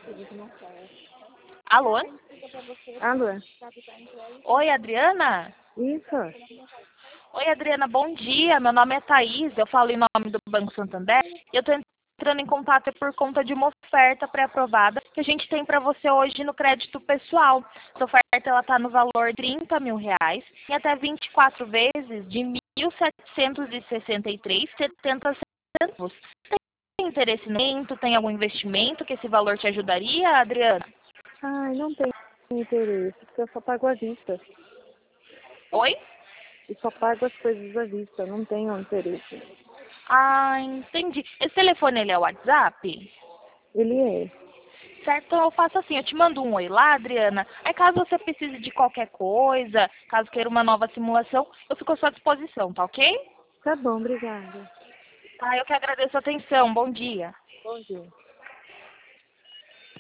Alô? Alô? Oi, Adriana? Isso? Oi, Adriana, bom dia. Meu nome é Thaís, eu falo em nome do Banco Santander e eu estou entrando em contato por conta de uma oferta pré-aprovada que a gente tem para você hoje no crédito pessoal. Essa oferta está no valor de R$ 30.000 em até 24 vezes de R$ 1.763,70. Tem interesse no momento? Tem algum investimento que esse valor te ajudaria, Adriana? Ai, não tenho interesse, porque eu só pago à vista. Oi? Eu só pago as coisas à vista, não tenho interesse. Ah, entendi. Esse telefone, ele é o WhatsApp? Ele é. Certo, então eu faço assim, eu te mando um oi lá, Adriana. Aí caso você precise de qualquer coisa, caso queira uma nova simulação, eu fico à sua disposição, tá ok? Tá bom, obrigada. Tá, eu que agradeço a atenção. Bom dia. Bom dia.